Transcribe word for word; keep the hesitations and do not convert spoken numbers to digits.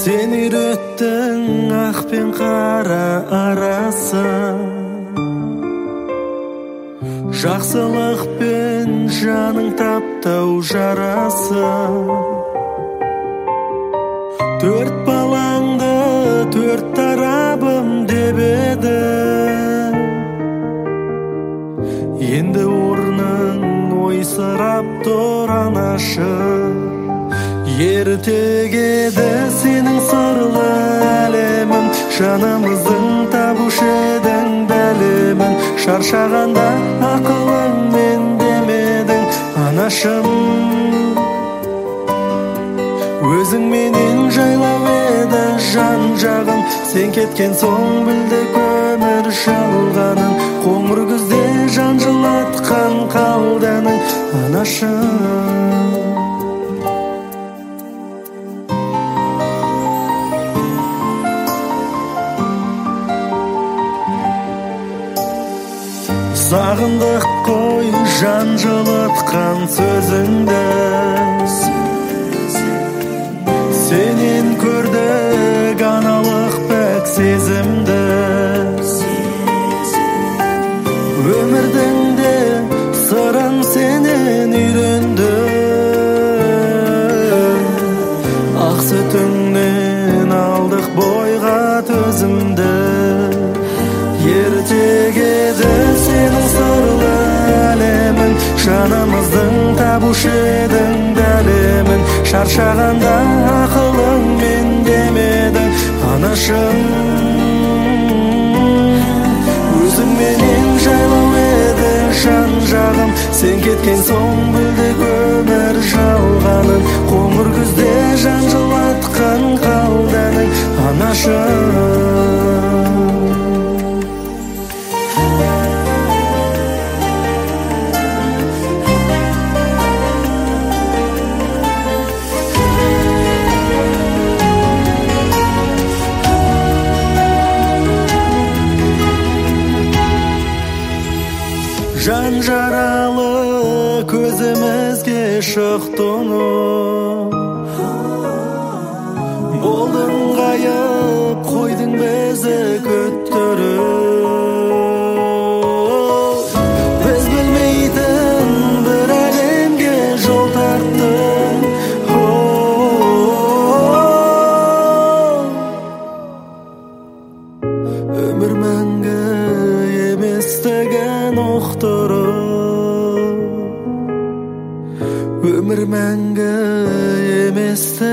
Sen үйреттің ақ пен қара арасы, жақсылық пен жаның таптау жарасы. Төрт балаңды төрт тарабым деп еді, енді орның ойсырап тұр анашы. Ертегеді сенің сырлы әлемін, жанымыздың табушы едің бәлемін. Шаршағанда ақылыңмен демедің анашым, өзіңменен жайлау еді жан жағым. Сен кеткен соң білдік өмір жалғанын, қоңыр күзде жан жылатқан қалданың анашым. Сағындық қой жан жылатқан сөзіңді, сенен көрдік аналық пәк сезімді. Өмірдің де сырын сенен үйрендім, ақ сүтіңнен алдық бойға төзімді. Ертегеді сенің сырлы әлемін, жанымыздың табушы едің бәлемін. Шаршағанда ақылыңмен демедің анашым, өзіңменен жайлау еді жан жағым. Сен кеткен соң білдік өмір жалғанын, қоңыр күзде жан жылатқан қалданың анашым. Жан жаралы көзімізге шықтың, болдың ғайып қойдың бізді күттіріп. Біз білмейтін бір әлемге жол тарттың, өмір мәңгі еместігін ұқтырып, өмір мәңгі еместі